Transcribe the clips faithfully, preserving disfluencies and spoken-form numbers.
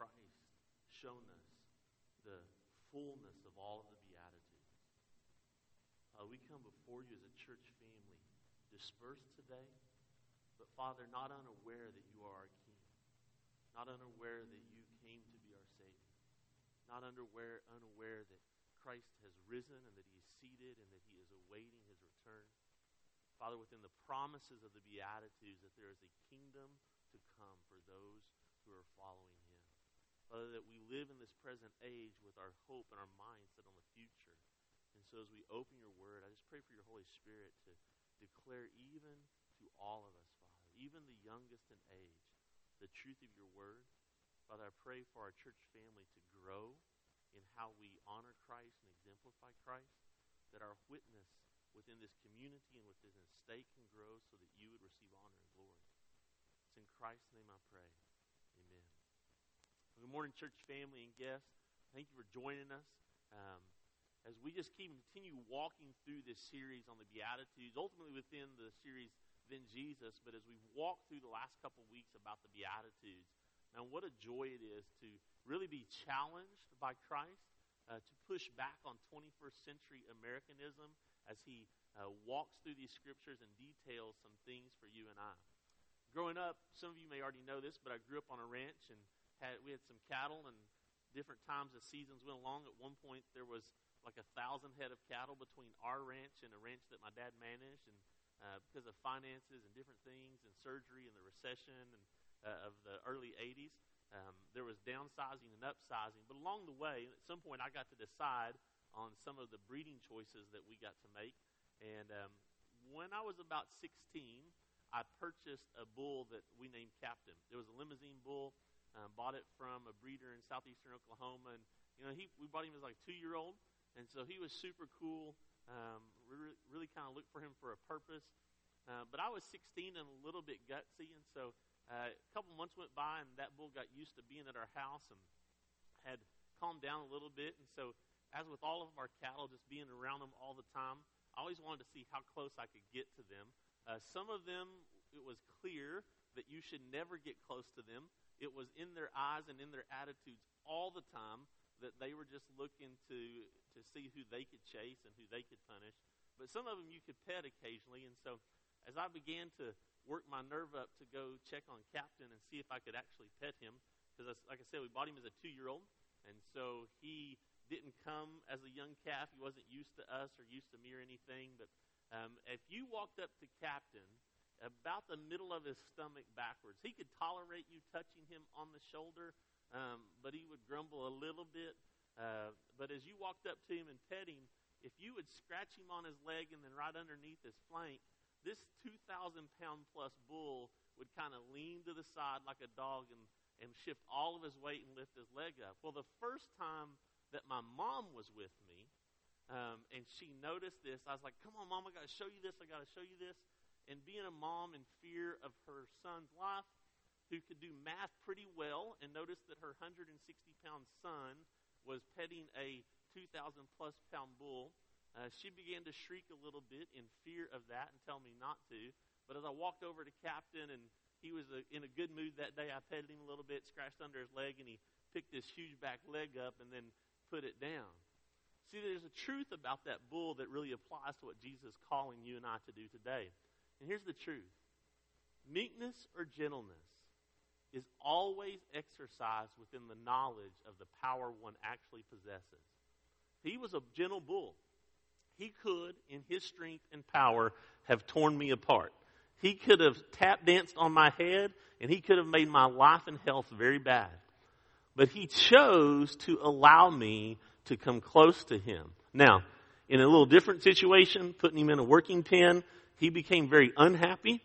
Christ shown us the fullness of all of the Beatitudes. Uh, we come before you as a church family, dispersed today, but Father, not unaware that you are our King, not unaware that you came to be our Savior, not unaware, unaware that Christ has risen and that he is seated and that he is awaiting his return. Father, within the promises of the Beatitudes, that there is a kingdom to come for those who are following him. Father, that we live in this present age with our hope and our mind set on the future. And so as we open your word, I just pray for your Holy Spirit to declare even to all of us, Father, even the youngest in age, the truth of your word. Father, I pray for our church family to grow in how we honor Christ and exemplify Christ, that our witness within this community and within this state can grow so that you would receive honor and glory. It's in Christ's name I pray. Amen. Good morning, church family and guests. Thank you for joining us. Um, as we just keep continue walking through this series on the Beatitudes, ultimately within the series Then Jesus, but as we walk through the last couple weeks about the Beatitudes, now what a joy it is to really be challenged by Christ, uh, to push back on twenty-first century Americanism as he uh, walks through these scriptures and details some things for you and I. Growing up, some of you may already know this, but I grew up on a ranch and had we had some cattle, and different times as seasons went along. At one point, there was like a thousand head of cattle between our ranch and a ranch that my dad managed, and uh, because of finances and different things and surgery and the recession and uh, of the early eighties, um, there was downsizing and upsizing. But along the way, at some point, I got to decide on some of the breeding choices that we got to make. And um, when I was about sixteen, I purchased a bull that we named Captain. It was a limousine bull. Um, bought it from a breeder in southeastern Oklahoma, and you know he we bought him as like a two-year-old, and so he was super cool. Um, re- really kind of looked for him for a purpose. Uh, but I was sixteen and a little bit gutsy, and so uh, a couple months went by, and that bull got used to being at our house and had calmed down a little bit. And so, as with all of our cattle, just being around them all the time, I always wanted to see how close I could get to them. Uh, some of them, it was clear that you should never get close to them. It was in their eyes and in their attitudes all the time that they were just looking to to see who they could chase and who they could punish. But some of them you could pet occasionally. And so as I began to work my nerve up to go check on Captain and see if I could actually pet him, because like I said, we bought him as a two-year-old, and so he didn't come as a young calf. He wasn't used to us or used to me or anything. But um, if you walked up to Captain about the middle of his stomach backwards, he could tolerate you touching him on the shoulder, um, but he would grumble a little bit. Uh, but as you walked up to him and pet him, if you would scratch him on his leg and then right underneath his flank, this two thousand pound plus bull would kind of lean to the side like a dog and, and shift all of his weight and lift his leg up. Well, the first time that my mom was with me, um, and she noticed this, I was like, come on, Mom, I got to show you this, I got to show you this. And being a mom in fear of her son's life, who could do math pretty well, and noticed that her one hundred sixty pound son was petting a two thousand plus pound bull, uh, she began to shriek a little bit in fear of that and tell me not to. But as I walked over to Captain, and he was a, in a good mood that day, I petted him a little bit, scratched under his leg, and he picked his huge back leg up and then put it down. See, there's a truth about that bull that really applies to what Jesus is calling you and I to do today. And here's the truth. Meekness or gentleness is always exercised within the knowledge of the power one actually possesses. He was a gentle bull. He could, in his strength and power, have torn me apart. He could have tap danced on my head, and he could have made my life and health very bad. But he chose to allow me to come close to him. Now, in a little different situation, putting him in a working pen, he became very unhappy,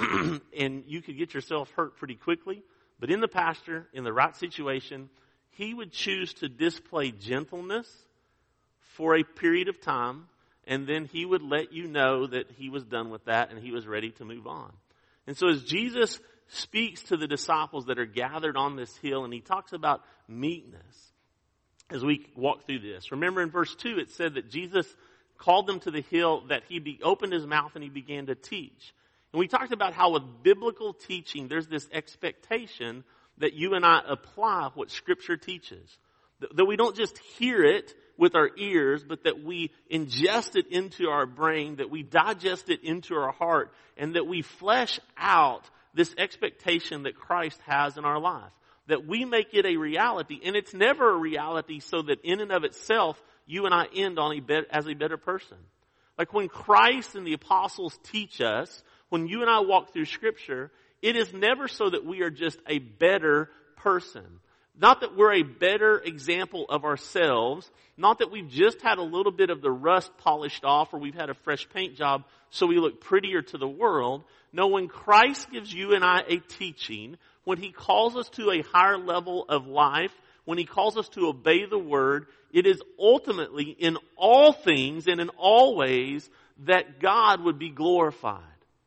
and you could get yourself hurt pretty quickly. But in the pasture, in the right situation, he would choose to display gentleness for a period of time, and then he would let you know that he was done with that and he was ready to move on. And so as Jesus speaks to the disciples that are gathered on this hill, and he talks about meekness as we walk through this. Remember in verse two, it said that Jesus called them to the hill, that he be, opened his mouth and he began to teach. And we talked about how with biblical teaching, there's this expectation that you and I apply what Scripture teaches. That we don't just hear it with our ears, but that we ingest it into our brain, that we digest it into our heart, and that we flesh out this expectation that Christ has in our life. That we make it a reality, and it's never a reality so that in and of itself, you and I end on a bet- as a better person. Like when Christ and the apostles teach us, when you and I walk through Scripture, it is never so that we are just a better person. Not that we're a better example of ourselves. Not that we've just had a little bit of the rust polished off or we've had a fresh paint job so we look prettier to the world. No, when Christ gives you and I a teaching, when He calls us to a higher level of life, when He calls us to obey the Word, it is ultimately in all things and in all ways that God would be glorified.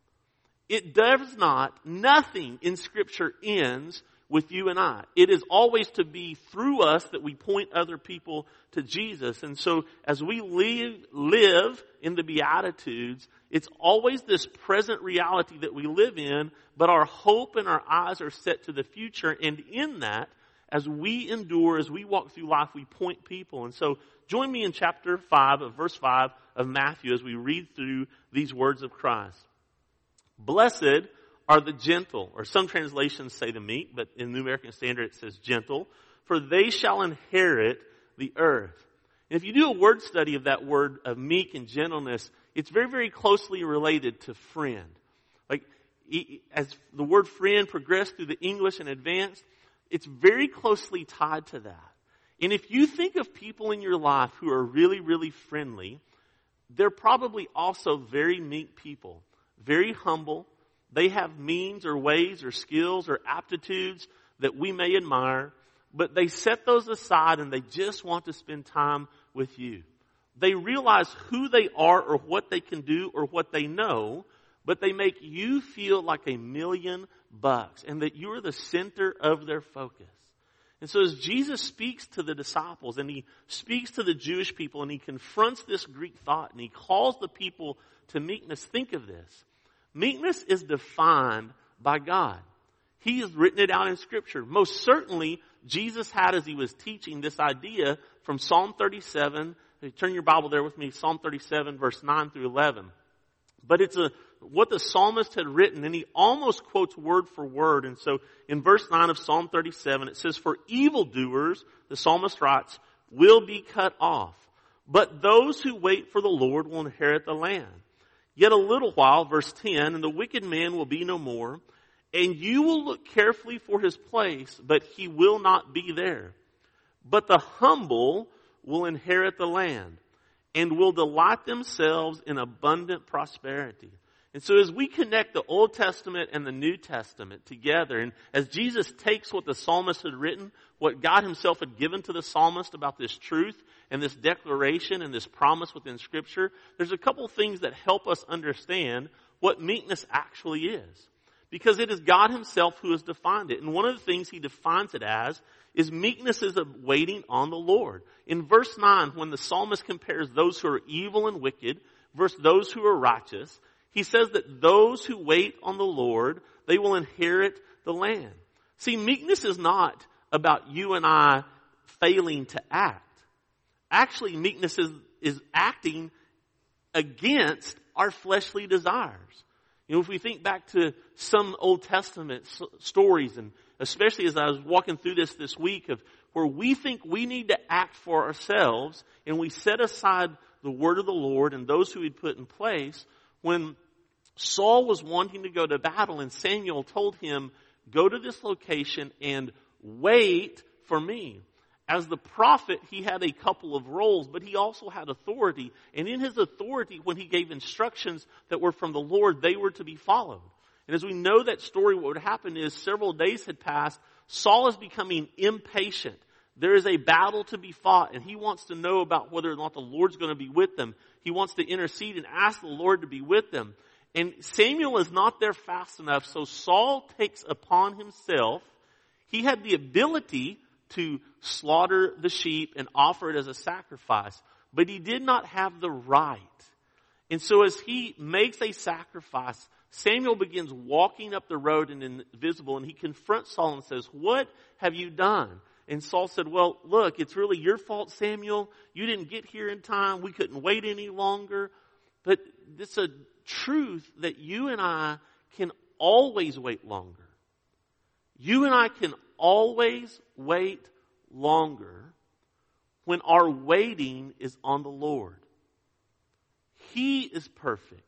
It does not, nothing in Scripture ends with you and I. It is always to be through us that we point other people to Jesus. And so as we live, live in the Beatitudes, it's always this present reality that we live in, but our hope and our eyes are set to the future. And in that, as we endure, as we walk through life, we point people. And so join me in chapter five of verse five of Matthew as we read through these words of Christ. Blessed are the gentle, or some translations say the meek, but in the New American Standard it says gentle, for they shall inherit the earth. And if you do a word study of that word of meek and gentleness, it's very, very closely related to friend. Like, as the word friend progressed through the English and advanced, it's very closely tied to that. And if you think of people in your life who are really, really friendly, they're probably also very meek people, very humble. They have means or ways or skills or aptitudes that we may admire, but they set those aside and they just want to spend time with you. They realize who they are or what they can do or what they know, but they make you feel like a million bucks and that you're the center of their focus. And so as Jesus speaks to the disciples and He speaks to the Jewish people and He confronts this Greek thought and He calls the people to meekness, think of this. Meekness is defined by God. He has written it out in Scripture. Most certainly, Jesus had, as He was teaching, this idea from Psalm thirty-seven. Turn your Bible there with me, Psalm thirty-seven, verse nine through eleven. But it's a what the psalmist had written, and he almost quotes word for word. And so in verse nine of Psalm thirty-seven, it says, for evildoers, the psalmist writes, will be cut off. But those who wait for the Lord will inherit the land. Yet a little while, verse ten, and the wicked man will be no more, and you will look carefully for his place, but he will not be there. But the humble will inherit the land, and will delight themselves in abundant prosperity. And so as we connect the Old Testament and the New Testament together, and as Jesus takes what the psalmist had written, what God Himself had given to the psalmist about this truth and this declaration and this promise within Scripture, there's a couple things that help us understand what meekness actually is. Because it is God Himself who has defined it. And one of the things He defines it as is meekness is a waiting on the Lord. In verse nine, when the psalmist compares those who are evil and wicked versus those who are righteous, he says that those who wait on the Lord, they will inherit the land. See, meekness is not about you and I failing to act. Actually, meekness is, is acting against our fleshly desires. You know, if we think back to some Old Testament s- stories, and especially as I was walking through this this week, of where we think we need to act for ourselves, and we set aside the word of the Lord and those who He'd put in place, when Saul was wanting to go to battle and Samuel told him, go to this location and wait for me. As the prophet, he had a couple of roles, but he also had authority. And in his authority, when he gave instructions that were from the Lord, they were to be followed. And as we know that story, what would happen is several days had passed. Saul is becoming impatient. There is a battle to be fought, and he wants to know about whether or not the Lord's going to be with them. He wants to intercede and ask the Lord to be with them. And Samuel is not there fast enough, so Saul takes upon himself, he had the ability to slaughter the sheep and offer it as a sacrifice, but he did not have the right. And so as he makes a sacrifice, Samuel begins walking up the road and invisible, and he confronts Saul and says, what have you done? And Saul said, well, look, it's really your fault, Samuel. You didn't get here in time. We couldn't wait any longer. But it's a truth that you and I can always wait longer. You and I can always wait longer when our waiting is on the Lord. He is perfect.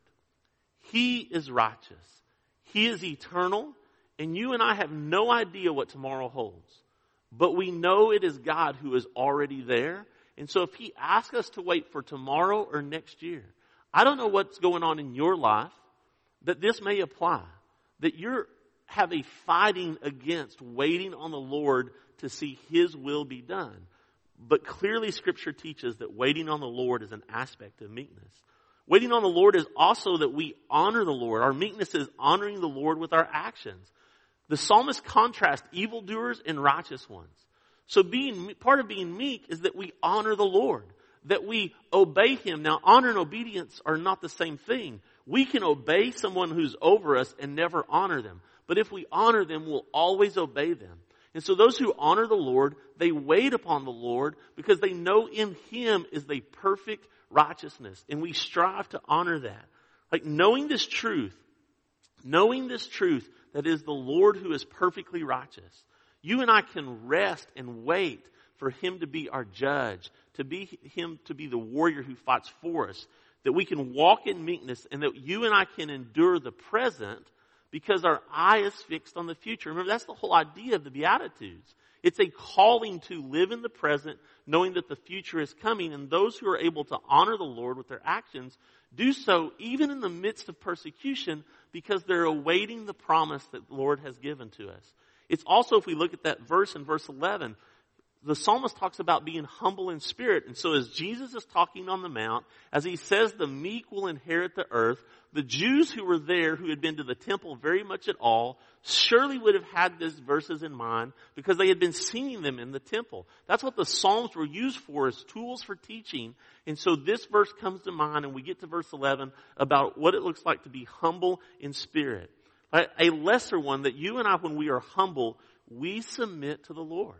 He is righteous. He is eternal. And you and I have no idea what tomorrow holds. But we know it is God who is already there. And so if He asks us to wait for tomorrow or next year, I don't know what's going on in your life, that this may apply. That you're have a fighting against waiting on the Lord to see His will be done. But clearly Scripture teaches that waiting on the Lord is an aspect of meekness. Waiting on the Lord is also that we honor the Lord. Our meekness is honoring the Lord with our actions. The psalmist contrasts evildoers and righteous ones. So being part of being meek is that we honor the Lord, that we obey Him. Now, honor and obedience are not the same thing. We can obey someone who's over us and never honor them. But if we honor them, we'll always obey them. And so those who honor the Lord, they wait upon the Lord because they know in Him is the perfect righteousness. And we strive to honor that. Like knowing this truth, knowing this truth that is the Lord who is perfectly righteous, you and I can rest and wait for Him to be our judge, to be Him to be the warrior who fights for us, that we can walk in meekness and that you and I can endure the present because our eye is fixed on the future. Remember, that's the whole idea of the Beatitudes. It's a calling to live in the present, knowing that the future is coming. And those who are able to honor the Lord with their actions do so even in the midst of persecution because they're awaiting the promise that the Lord has given to us. It's also, if we look at that verse in verse eleven, the psalmist talks about being humble in spirit. And so as Jesus is talking on the mount, as He says the meek will inherit the earth, the Jews who were there, who had been to the temple very much at all, surely would have had these verses in mind because they had been singing them in the temple. That's what the Psalms were used for, as tools for teaching. And so this verse comes to mind, and we get to verse eleven about what it looks like to be humble in spirit. A lesser one, that you and I, when we are humble, we submit to the Lord.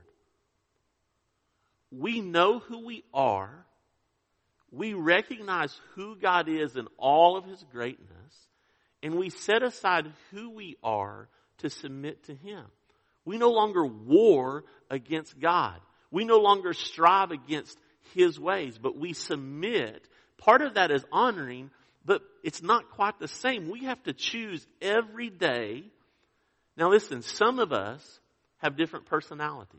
We know who we are. We recognize who God is in all of His greatness. And we set aside who we are to submit to Him. We no longer war against God. We no longer strive against His ways, but we submit. Part of that is honoring, but it's not quite the same. We have to choose every day. Now listen, some of us have different personalities.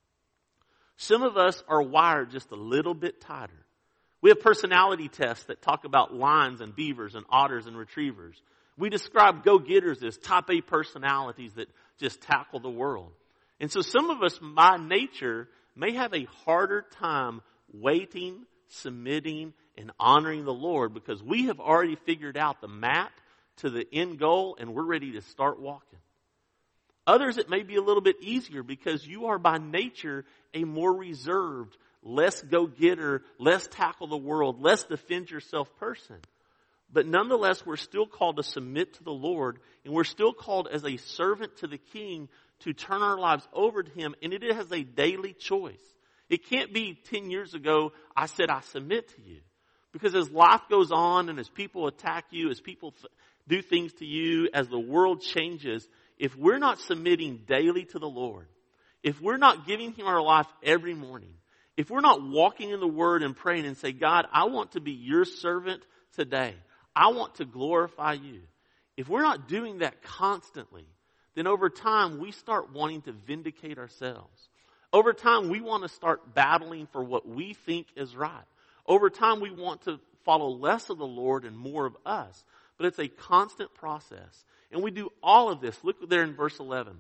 Some of us are wired just a little bit tighter. We have personality tests that talk about lions and beavers and otters and retrievers. We describe go-getters as type A personalities that just tackle the world. And so some of us, by nature, may have a harder time waiting, submitting, and honoring the Lord because we have already figured out the map to the end goal and we're ready to start walking. Others, it may be a little bit easier because you are by nature a more reserved, less go-getter, less tackle the world, less defend yourself person. But nonetheless, we're still called to submit to the Lord, and we're still called as a servant to the King to turn our lives over to Him, and it has a daily choice. It can't be ten years ago, I said I submit to you. Because as life goes on and as people attack you, as people th- do things to you, as the world changes, if we're not submitting daily to the Lord, if we're not giving Him our life every morning, if we're not walking in the Word and praying and say, God, I want to be your servant today. I want to glorify you. If we're not doing that constantly, then over time we start wanting to vindicate ourselves. Over time we want to start battling for what we think is right. Over time we want to follow less of the Lord and more of us. But it's a constant process. And we do all of this. Look there in verse eleven.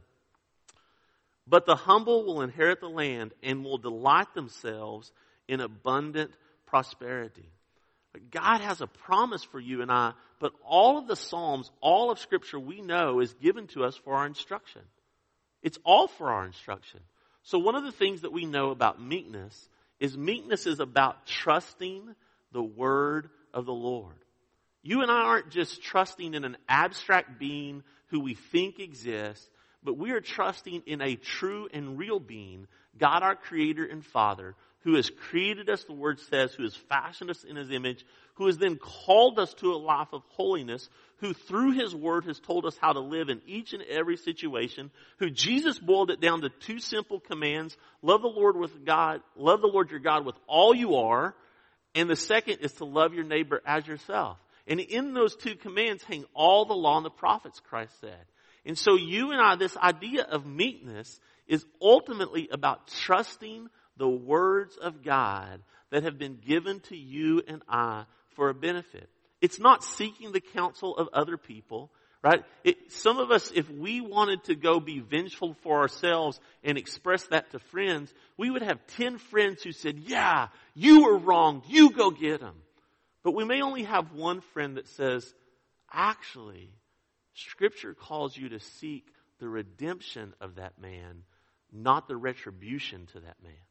But the humble will inherit the land and will delight themselves in abundant prosperity. God has a promise for you and I, but all of the Psalms, all of Scripture we know is given to us for our instruction. It's all for our instruction. So one of the things that we know about meekness is meekness is about trusting the word of the Lord. You and I aren't just trusting in an abstract being who we think exists, but we are trusting in a true and real being, God our Creator and Father, who has created us, the Word says, who has fashioned us in His image, who has then called us to a life of holiness, who through His Word has told us how to live in each and every situation, who Jesus boiled it down to two simple commands: love the Lord with God, love the Lord your God with all you are, and the second is to love your neighbor as yourself. And in those two commands hang all the law and the prophets, Christ said. And so you and I, this idea of meekness is ultimately about trusting the words of God that have been given to you and I for a benefit. It's not seeking the counsel of other people, right? It, some of us, if we wanted to go be vengeful for ourselves and express that to friends, we would have ten friends who said, yeah, you were wrong, you go get them. But we may only have one friend that says, actually, Scripture calls you to seek the redemption of that man, not the retribution to that man.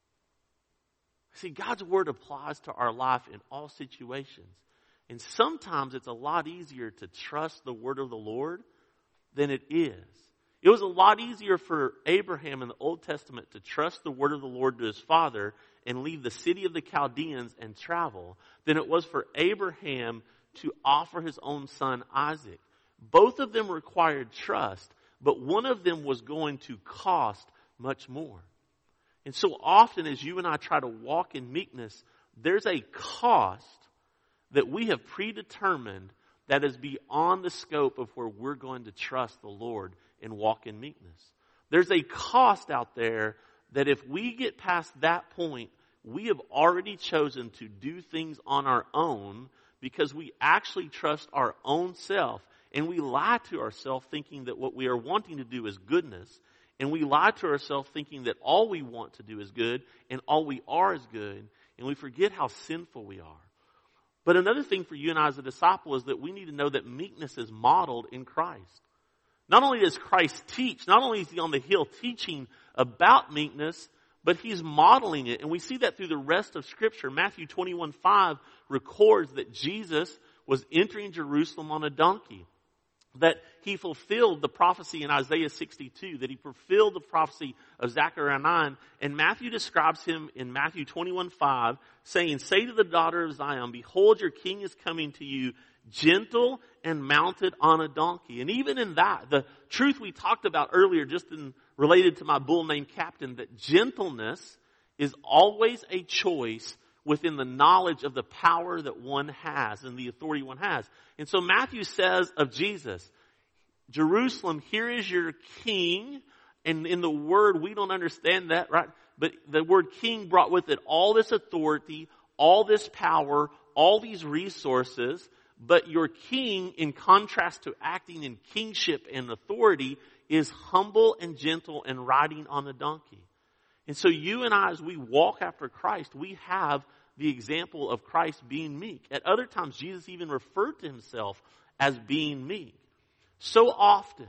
See, God's Word applies to our life in all situations. And sometimes it's a lot easier to trust the Word of the Lord than it is. It was a lot easier for Abraham in the Old Testament to trust the Word of the Lord to his father and leave the city of the Chaldeans and travel than it was for Abraham to offer his own son Isaac. Both of them required trust, but one of them was going to cost much more. And so often as you and I try to walk in meekness, there's a cost that we have predetermined that is beyond the scope of where we're going to trust the Lord and walk in meekness. There's a cost out there that if we get past that point, we have already chosen to do things on our own because we actually trust our own self, and we lie to ourselves thinking that what we are wanting to do is goodness. And we lie to ourselves thinking that all we want to do is good and all we are is good. And we forget how sinful we are. But another thing for you and I as a disciple is that we need to know that meekness is modeled in Christ. Not only does Christ teach, not only is He on the hill teaching about meekness, but He's modeling it. And we see that through the rest of Scripture. Matthew twenty-one five records that Jesus was entering Jerusalem on a donkey. That He fulfilled the prophecy in Isaiah sixty-two, that He fulfilled the prophecy of Zechariah nine. And Matthew describes Him in Matthew twenty-one five, saying, say to the daughter of Zion, behold, your king is coming to you, gentle and mounted on a donkey. And even in that, the truth we talked about earlier, just in related to my bull named Captain, that gentleness is always a choice within the knowledge of the power that one has and the authority one has. And so Matthew says of Jesus, Jerusalem, here is your king. And in the word, we don't understand that, right? But the word king brought with it all this authority, all this power, all these resources. But your king, in contrast to acting in kingship and authority, is humble and gentle and riding on a donkey. And so you and I, as we walk after Christ, we have the example of Christ being meek. At other times, Jesus even referred to Himself as being meek. So often,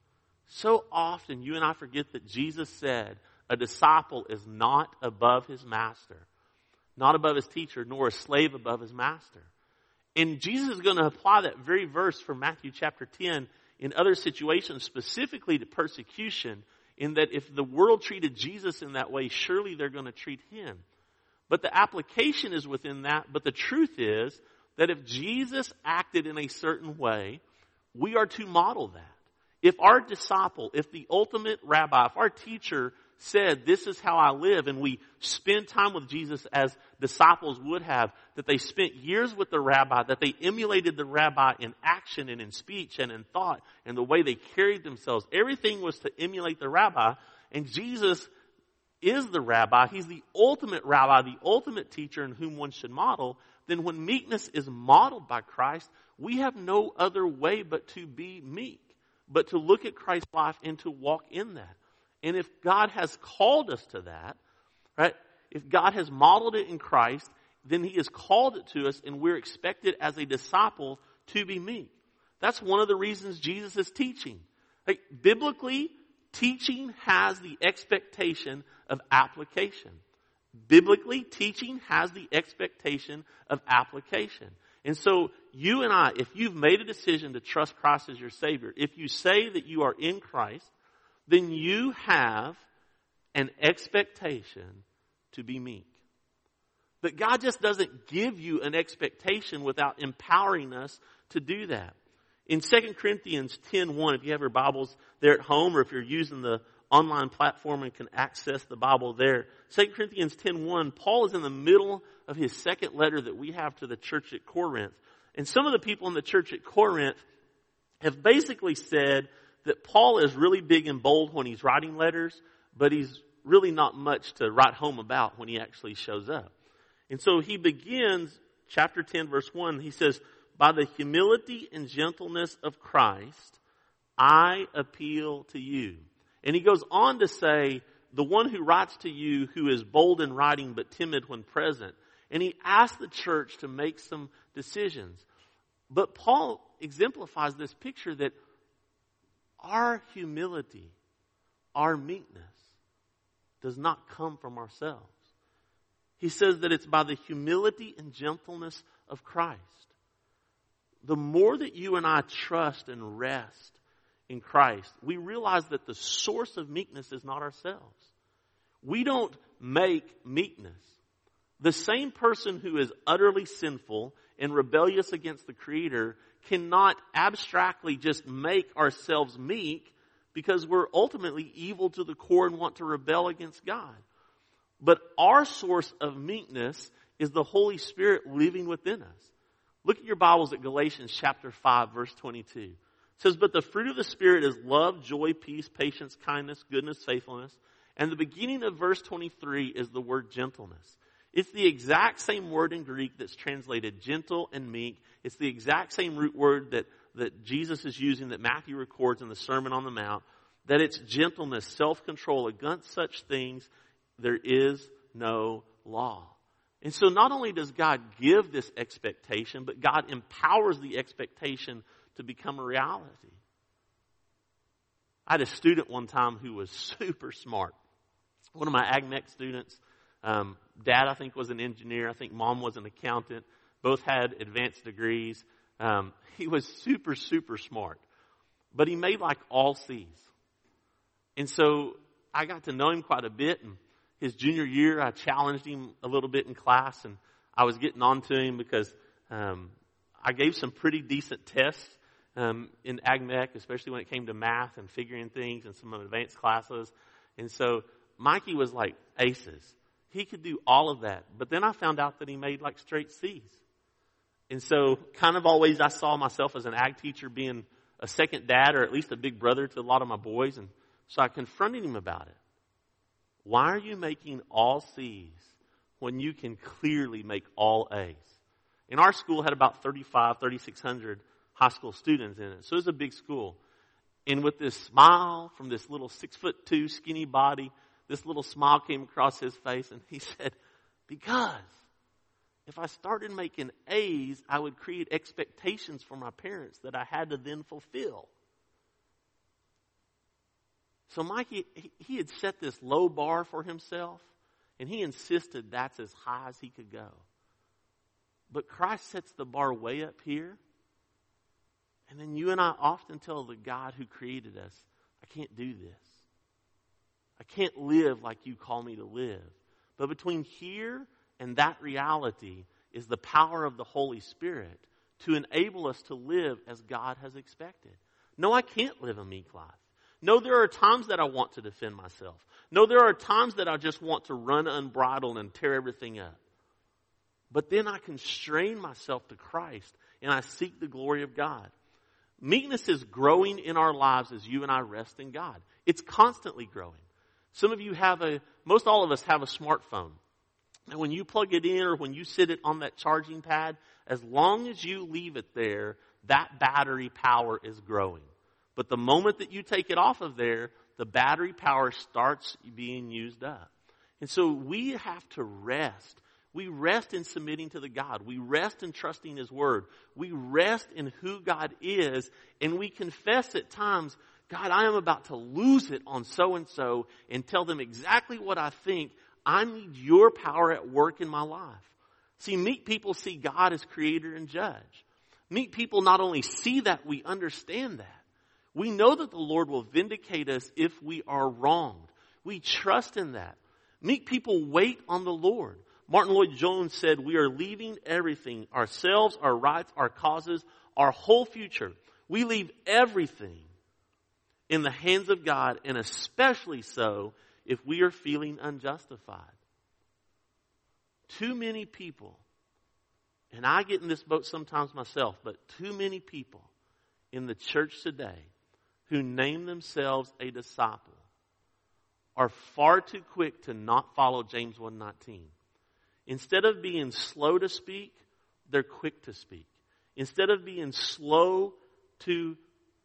so often, you and I forget that Jesus said a disciple is not above his master, not above his teacher, nor a slave above his master. And Jesus is going to apply that very verse from Matthew chapter ten in other situations, specifically to persecution, in that if the world treated Jesus in that way, surely they're going to treat Him. But the application is within that. But the truth is that if Jesus acted in a certain way, we are to model that. If our disciple, if the ultimate rabbi, if our teacher said, this is how I live, and we spend time with Jesus as disciples would have, that they spent years with the rabbi, that they emulated the rabbi in action and in speech and in thought and the way they carried themselves, everything was to emulate the rabbi. And Jesus is the rabbi, He's the ultimate rabbi, the ultimate teacher in whom one should model. Then when meekness is modeled by Christ, we have no other way but to be meek, but to look at Christ's life and to walk in that. And if God has called us to that, right, if God has modeled it in Christ, then He has called it to us, and we're expected as a disciple to be meek. That's one of the reasons Jesus is teaching. Like, biblically, teaching has the expectation of application. Biblically, teaching has the expectation of application. And so you and I, if you've made a decision to trust Christ as your Savior, if you say that you are in Christ, then you have an expectation to be meek. But God just doesn't give you an expectation without empowering us to do that. In Second Corinthians ten one, if you have your Bibles there at home, or if you're using the online platform and can access the Bible there, Second Corinthians ten one, Paul is in the middle of his second letter that we have to the church at Corinth. And some of the people in the church at Corinth have basically said that Paul is really big and bold when he's writing letters, but he's really not much to write home about when he actually shows up. And so he begins, chapter ten, verse one, he says, by the humility and gentleness of Christ, I appeal to you. And he goes on to say, the one who writes to you who is bold in writing but timid when present. And he asks the church to make some decisions. But Paul exemplifies this picture that our humility, our meekness, does not come from ourselves. He says that it's by the humility and gentleness of Christ. The more that you and I trust and rest in Christ, we realize that the source of meekness is not ourselves. We don't make meekness. The same person who is utterly sinful and rebellious against the Creator cannot abstractly just make ourselves meek, because we're ultimately evil to the core and want to rebel against God. But our source of meekness is the Holy Spirit living within us. Look at your Bibles at Galatians chapter five, verse twenty-two. It says, but the fruit of the Spirit is love, joy, peace, patience, kindness, goodness, faithfulness. And the beginning of verse twenty-three is the word gentleness. It's the exact same word in Greek that's translated gentle and meek. It's the exact same root word that, that Jesus is using, that Matthew records in the Sermon on the Mount. That it's gentleness, self-control. Against such things there is no law. And so not only does God give this expectation, but God empowers the expectation to become a reality. I had a student one time who was super smart. One of my Ag Mech students, um, dad I think was an engineer, I think mom was an accountant. Both had advanced degrees. Um, he was super, super smart. But he made like all C's. And so I got to know him quite a bit, and his junior year, I challenged him a little bit in class, and I was getting on to him because um, I gave some pretty decent tests um, in Ag Mech, especially when it came to math and figuring things and some advanced classes. And so Mikey was like aces. He could do all of that. But then I found out that he made like straight C's. And so kind of always I saw myself as an ag teacher being a second dad, or at least a big brother to a lot of my boys. And so I confronted him about it. Why are you making all C's when you can clearly make all A's? And our school had about thirty-five, thirty-six hundred high school students in it. So it was a big school. And with this smile from this little six foot two skinny body, this little smile came across his face, and he said, because if I started making A's, I would create expectations for my parents that I had to then fulfill. So Mikey, he had set this low bar for himself, and he insisted that's as high as he could go. But Christ sets the bar way up here, and then you and I often tell the God who created us, I can't do this. I can't live like you call me to live. But between here and that reality is the power of the Holy Spirit to enable us to live as God has expected. No, I can't live a meek life. No, there are times that I want to defend myself. No, there are times that I just want to run unbridled and tear everything up. But then I constrain myself to Christ and I seek the glory of God. Meekness is growing in our lives as you and I rest in God. It's constantly growing. Some of you have a, most all of us have a smartphone. And when you plug it in or when you sit it on that charging pad, as long as you leave it there, that battery power is growing. But the moment that you take it off of there, the battery power starts being used up. And so we have to rest. We rest in submitting to the God. We rest in trusting His Word. We rest in who God is. And we confess at times, God, I am about to lose it on so-and-so, and tell them exactly what I think. I need your power at work in my life. See, meek people see God as creator and judge. Meek people not only see that, we understand that. We know that the Lord will vindicate us if we are wronged. We trust in that. Meek people wait on the Lord. Martin Lloyd-Jones said, we are leaving everything, ourselves, our rights, our causes, our whole future. We leave everything in the hands of God, and especially so if we are feeling unjustified. Too many people, and I get in this boat sometimes myself, but too many people in the church today who name themselves a disciple are far too quick to not follow James one nineteen. Instead of being slow to speak, they're quick to speak. Instead of being slow to,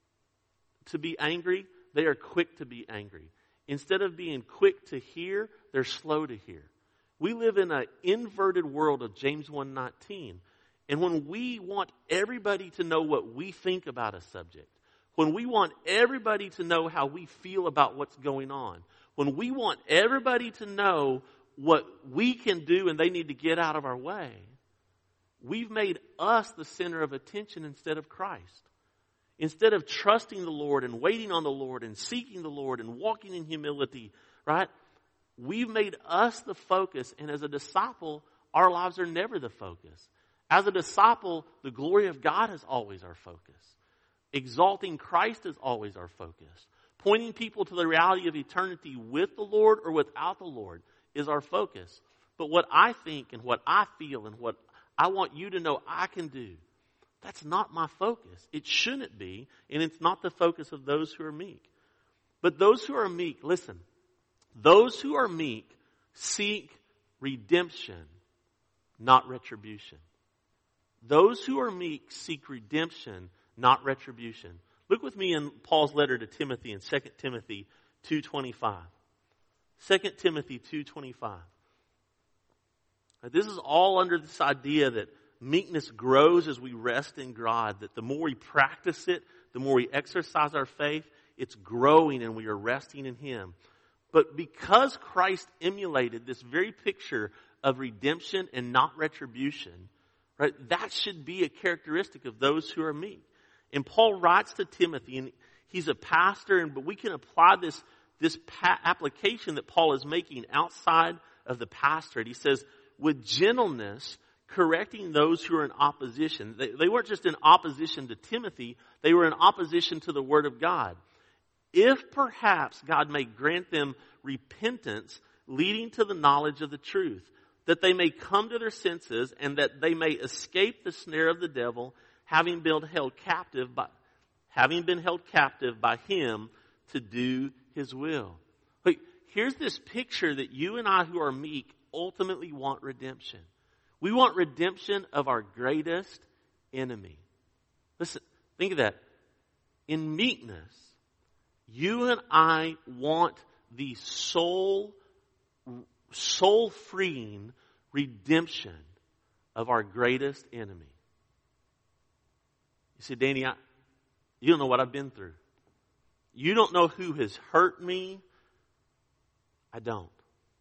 to be angry, they are quick to be angry. Instead of being quick to hear, they're slow to hear. We live in an inverted world of James one nineteen. And when we want everybody to know what we think about a subject, when we want everybody to know how we feel about what's going on, when we want everybody to know what we can do and they need to get out of our way, we've made us the center of attention instead of Christ. Instead of trusting the Lord and waiting on the Lord and seeking the Lord and walking in humility, right? We've made us the focus, and as a disciple, our lives are never the focus. As a disciple, the glory of God is always our focus. Exalting Christ is always our focus. Pointing people to the reality of eternity with the Lord or without the Lord is our focus. But what I think and what I feel and what I want you to know I can do, that's not my focus. It shouldn't be, and it's not the focus of those who are meek. But those who are meek, listen, those who are meek seek redemption, not retribution. Those who are meek seek redemption, not retribution. Look with me in Paul's letter to Timothy in Second Timothy two twenty-five. Second Timothy two twenty-five. This is all under this idea that meekness grows as we rest in God, that the more we practice it, the more we exercise our faith, it's growing and we are resting in Him. But because Christ emulated this very picture of redemption and not retribution, right, that should be a characteristic of those who are meek. And Paul writes to Timothy, and he's a pastor, and but we can apply this, this pa- application that Paul is making outside of the pastorate. He says, with gentleness, correcting those who are in opposition. They, they weren't just in opposition to Timothy, they were in opposition to the Word of God. If perhaps God may grant them repentance leading to the knowledge of the truth, that they may come to their senses and that they may escape the snare of the devil, having been held captive by, having been held captive by him to do his will. But here's this picture that you and I who are meek ultimately want redemption. We want redemption of our greatest enemy. Listen, think of that. In meekness, you and I want the soul, soul-freeing redemption of our greatest enemy. You say, Danny, I, you don't know what I've been through. You don't know who has hurt me. I don't.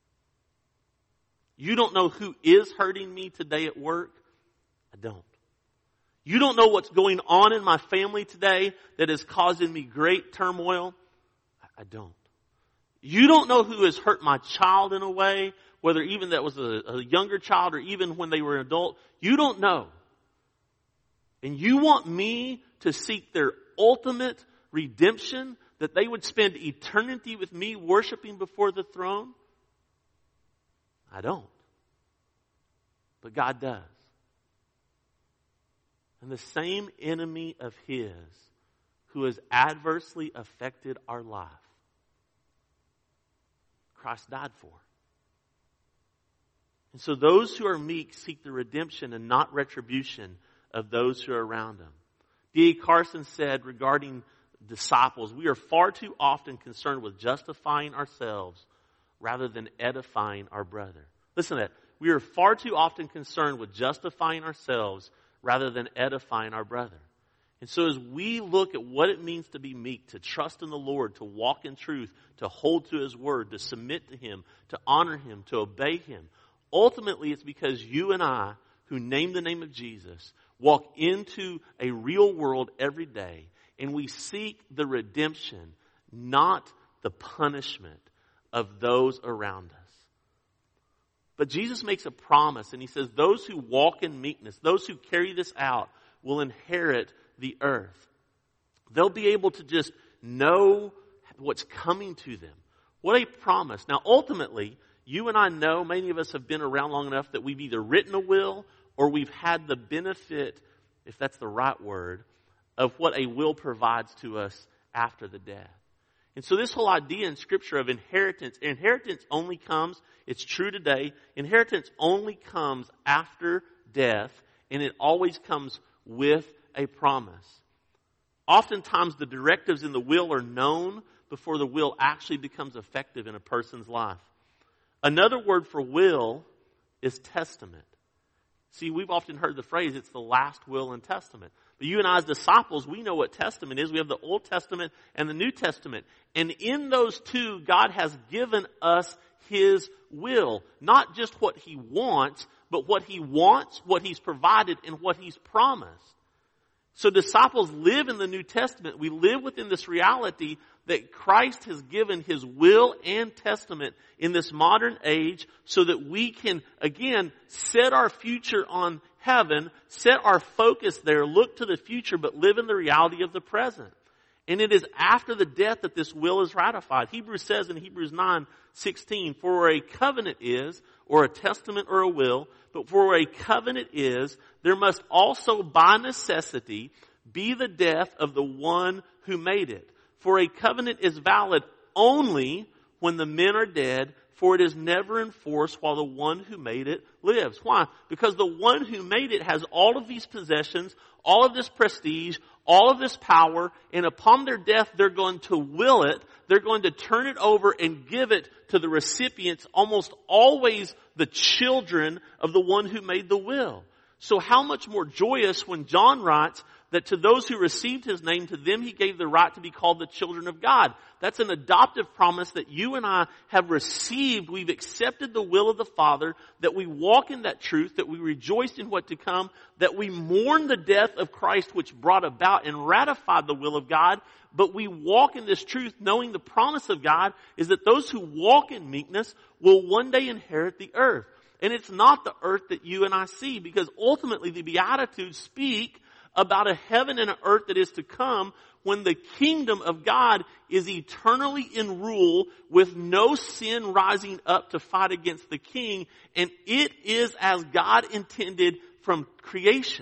You don't know who is hurting me today at work. I don't. You don't know what's going on in my family today that is causing me great turmoil. I don't. You don't know who has hurt my child in a way, whether even that was a, a younger child or even when they were an adult. You don't know. And you want me to seek their ultimate redemption, that they would spend eternity with me worshiping before the throne? I don't. But God does. And the same enemy of His who has adversely affected our life, Christ died for. And so those who are meek seek the redemption and not retribution of those who are around them. D A Carson said regarding disciples, we are far too often concerned with justifying ourselves rather than edifying our brother. Listen to that. We are far too often concerned with justifying ourselves rather than edifying our brother. And so as we look at what it means to be meek, to trust in the Lord, to walk in truth, to hold to His word, to submit to Him, to honor Him, to obey Him, ultimately it's because you and I, who name the name of Jesus, walk into a real world every day, and we seek the redemption, not the punishment of those around us. But Jesus makes a promise, and he says, those who walk in meekness, those who carry this out, will inherit the earth. They'll be able to just know what's coming to them. What a promise. Now, ultimately, you and I know, many of us have been around long enough that we've either written a will or we've had the benefit, if that's the right word, of what a will provides to us after the death. And so this whole idea in Scripture of inheritance, inheritance only comes, it's true today, inheritance only comes after death, and it always comes with a promise. Oftentimes the directives in the will are known before the will actually becomes effective in a person's life. Another word for will is testament. See, we've often heard the phrase, it's the last will and testament. But you and I as disciples, we know what testament is. We have the Old Testament and the New Testament. And in those two, God has given us His will. Not just what He wants, but what He wants, what He's provided, and what He's promised. So disciples live in the New Testament. We live within this reality that Christ has given His will and testament in this modern age so that we can, again, set our future on heaven, set our focus there, look to the future, but live in the reality of the present. And it is after the death that this will is ratified. Hebrews says in Hebrews nine sixteen, for where a covenant is, or a testament or a will, but for where a covenant is, there must also by necessity be the death of the one who made it. For a covenant is valid only when the men are dead, for it is never enforced while the one who made it lives. Why? Because the one who made it has all of these possessions, all of this prestige, all of this power, and upon their death they're going to will it, they're going to turn it over and give it to the recipients, almost always the children of the one who made the will. So how much more joyous when John writes that to those who received His name, to them He gave the right to be called the children of God. That's an adoptive promise that you and I have received. We've accepted the will of the Father, that we walk in that truth, that we rejoice in what to come, that we mourn the death of Christ which brought about and ratified the will of God, but we walk in this truth knowing the promise of God is that those who walk in meekness will one day inherit the earth. And it's not the earth that you and I see, because ultimately the Beatitudes speak about a heaven and an earth that is to come when the kingdom of God is eternally in rule with no sin rising up to fight against the king. And it is as God intended from creation.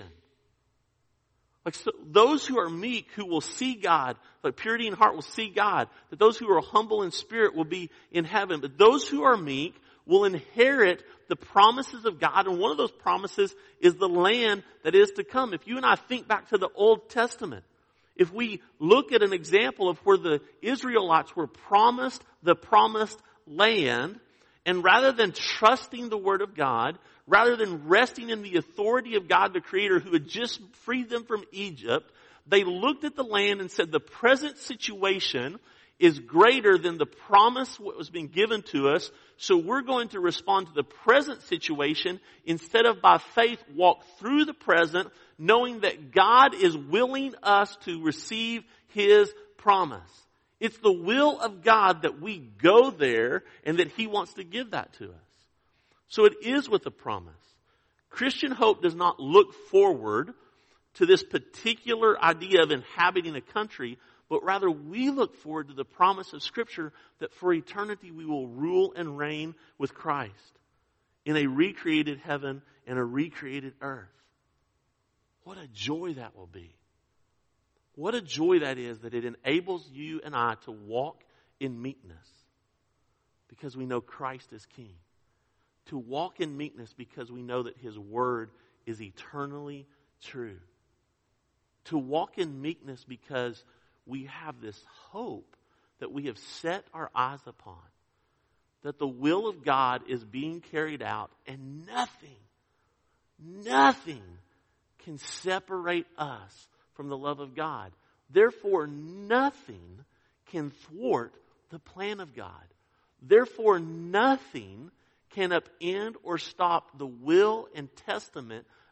Like so, those who are meek, who will see God, like purity in heart will see God. That those who are humble in spirit will be in heaven. But those who are meek will inherit the promises of God. And one of those promises is the land that is to come. If you and I think back to the Old Testament, if we look at an example of where the Israelites were promised the promised land, and rather than trusting the Word of God, rather than resting in the authority of God the Creator who had just freed them from Egypt, they looked at the land and said the present situation is greater than the promise what was being given to us. So we're going to respond to the present situation instead of by faith walk through the present, knowing that God is willing us to receive His promise. It's the will of God that we go there and that He wants to give that to us. So it is with a promise. Christian hope does not look forward to this particular idea of inhabiting a country, but rather we look forward to the promise of Scripture that for eternity we will rule and reign with Christ in a recreated heaven and a recreated earth. What a joy that will be. What a joy that is, that it enables you and I to walk in meekness because we know Christ is King. To walk in meekness because we know that His Word is eternally true. To walk in meekness because we have this hope that we have set our eyes upon, that the will of God is being carried out and nothing, nothing can separate us from the love of God. Therefore, nothing can thwart the plan of God. Therefore, nothing can upend or stop the will and testament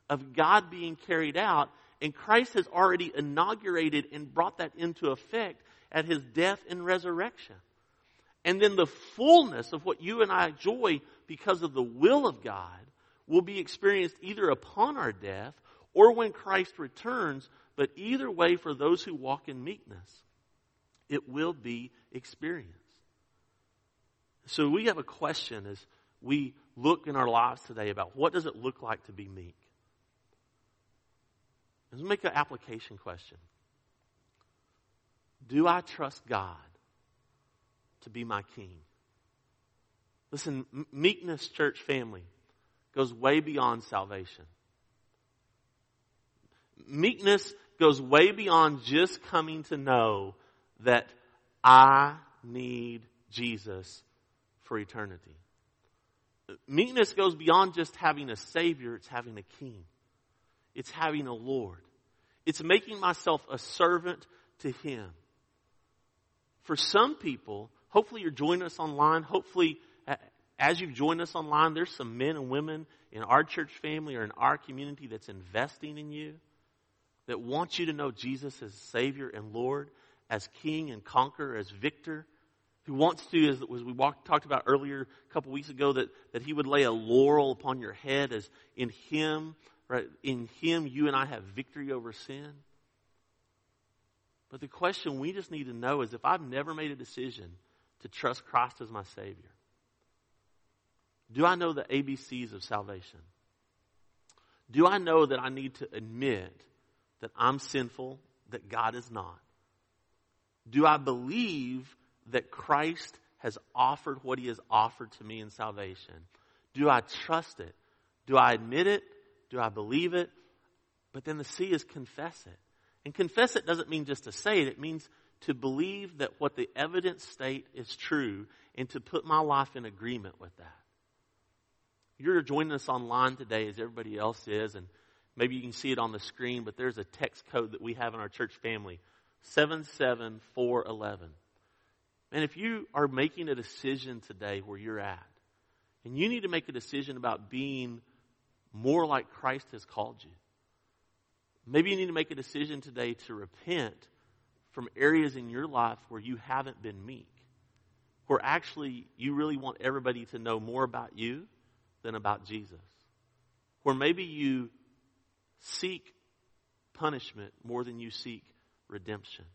of God being carried out, and Christ has already inaugurated and brought that into effect at his death and resurrection. And then the fullness of what you and I enjoy because of the will of God will be experienced either upon our death or when Christ returns. But either way, for those who walk in meekness, it will be experienced. So we have a question as we look in our lives today about what does it look like to be meek. Let's make an application question. Do I trust God to be my king? Listen, meekness, church family, goes way beyond salvation. Meekness goes way beyond just coming to know that I need Jesus for eternity. Meekness goes beyond just having a Savior. It's having a King. It's having a Lord. It's making myself a servant to Him. For some people, hopefully you're joining us online. Hopefully, as you've joined us online, there's some men and women in our church family or in our community that's investing in you, that wants you to know Jesus as Savior and Lord, as King and Conqueror, as Victor, who wants to, as, as we walked, talked about earlier a couple weeks ago, that, that He would lay a laurel upon your head as in Him, right? In Him you and I have victory over sin. But the question we just need to know is, if I've never made a decision to trust Christ as my Savior, do I know the A B Cs of salvation? Do I know that I need to admit that I'm sinful, that God is not? Do I believe that Christ has offered what He has offered to me in salvation? Do I trust it? Do I admit it? Do I believe it? But then the C is confess it. And confess it doesn't mean just to say it. It means to believe that what the evidence state is true and to put my life in agreement with that. You're joining us online today as everybody else is, and maybe you can see it on the screen, but there's a text code that we have in our church family, seven seven four one one. And if you are making a decision today where you're at, and you need to make a decision about being more like Christ has called you, maybe you need to make a decision today to repent from areas in your life where you haven't been meek, where actually you really want everybody to know more about you than about Jesus, where maybe you seek punishment more than you seek redemption.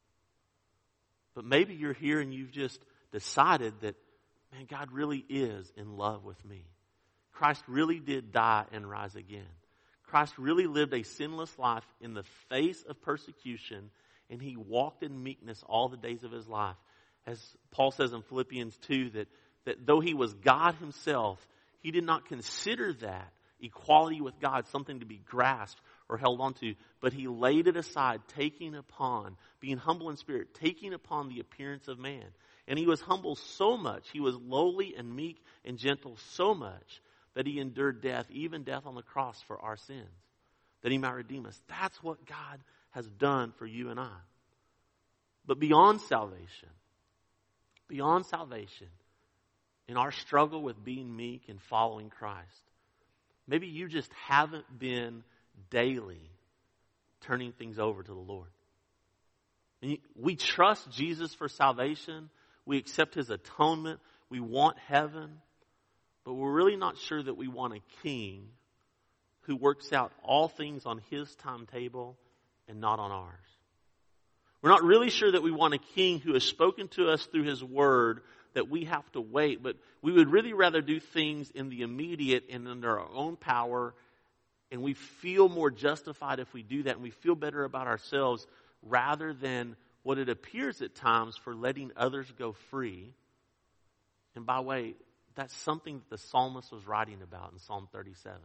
But maybe you're here and you've just decided that, man, God really is in love with me. Christ really did die and rise again. Christ really lived a sinless life in the face of persecution, and He walked in meekness all the days of His life. As Paul says in Philippians two, that, that though He was God Himself, He did not consider that equality with God something to be grasped or held onto, but He laid it aside, taking upon, being humble in spirit, taking upon the appearance of man. And He was humble so much, He was lowly and meek and gentle so much, that He endured death, even death on the cross for our sins, that He might redeem us. That's what God has done for you and I. But beyond salvation, beyond salvation, in our struggle with being meek and following Christ, maybe you just haven't been daily turning things over to the Lord. And we trust Jesus for salvation. We accept His atonement. We want heaven. But we're really not sure that we want a king who works out all things on His timetable and not on ours. We're not really sure that we want a king who has spoken to us through His word that we have to wait, but we would really rather do things in the immediate and under our own power, and we feel more justified if we do that, and we feel better about ourselves rather than what it appears at times for letting others go free. And by the way, that's something that the psalmist was writing about in Psalm thirty-seven.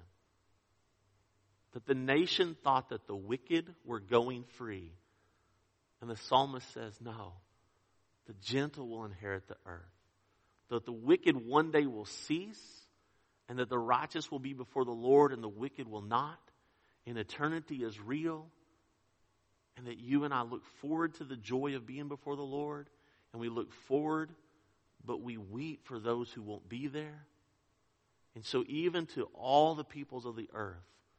That the nation thought that the wicked were going free. And the psalmist says, no, the gentle will inherit the earth. That the wicked one day will cease, and that the righteous will be before the Lord and the wicked will not. And eternity is real. And that you and I look forward to the joy of being before the Lord. And we look forward, but we weep for those who won't be there. And so even to all the peoples of the earth,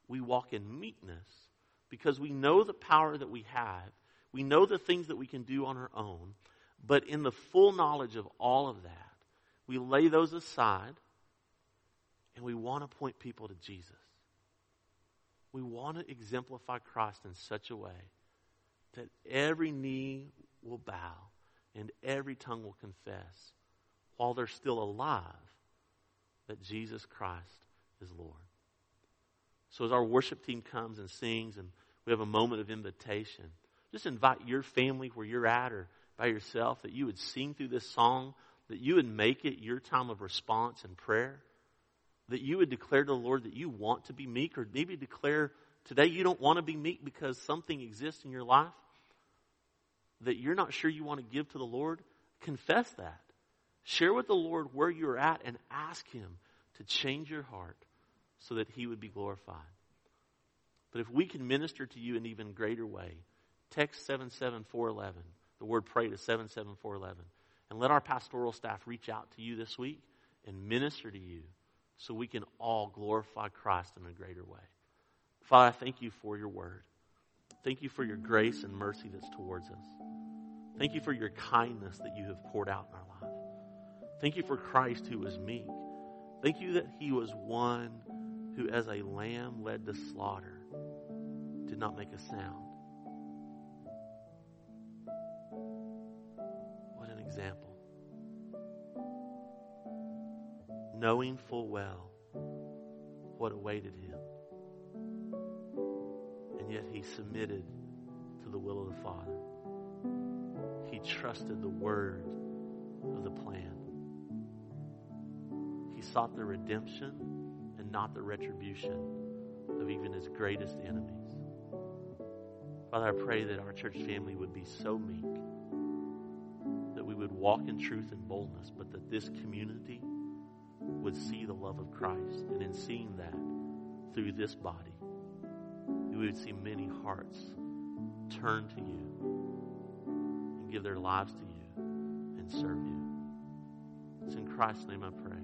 we walk in meekness because we know the power that we have. We know the things that we can do on our own. But in the full knowledge of all of that, we lay those aside and we want to point people to Jesus. We want to exemplify Christ in such a way that every knee will bow and every tongue will confess while they're still alive that Jesus Christ is Lord. So as our worship team comes and sings and we have a moment of invitation, just invite your family where you're at or by yourself that you would sing through this song, that you would make it your time of response and prayer, that you would declare to the Lord that you want to be meek, or maybe declare today you don't want to be meek because something exists in your life that you're not sure you want to give to the Lord. Confess that. Share with the Lord where you're at and ask Him to change your heart so that He would be glorified. But if we can minister to you in an even greater way, text seven seven four one one, the word pray to seven seven four one one, and let our pastoral staff reach out to you this week and minister to you so we can all glorify Christ in a greater way. Father, I thank you for your word. Thank you for your grace and mercy that's towards us. Thank you for your kindness that you have poured out in our life. Thank you for Christ who was meek. Thank you that He was one who as a lamb led to slaughter did not make a sound. What an example. Knowing full well what awaited Him. And yet He submitted to the will of the Father. He trusted the word of the plan. He sought the redemption and not the retribution of even His greatest enemies. Father, I pray that our church family would be so meek that we would walk in truth and boldness, but that this community would see the love of Christ. And in seeing that through this body, we would see many hearts turn to you and give their lives to you and serve you. It's in Christ's name I pray.